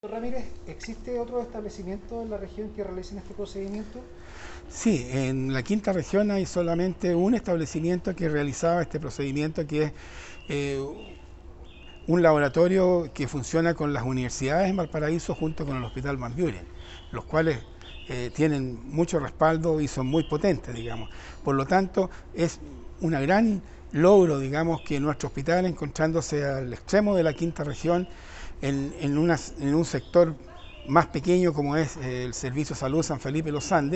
Ramírez, ¿existe otro establecimiento en la región que realicen este procedimiento? Sí, en la quinta región hay solamente un establecimiento que realizaba este procedimiento, que es eh, un laboratorio que funciona con las universidades en Valparaíso junto con el Hospital Van Buren, los cuales tienen mucho respaldo y son muy potentes, digamos. Por lo tanto, es una gran logro, digamos, que nuestro hospital, encontrándose al extremo de la quinta región, en un sector más pequeño como es el Servicio Salud San Felipe Los Andes,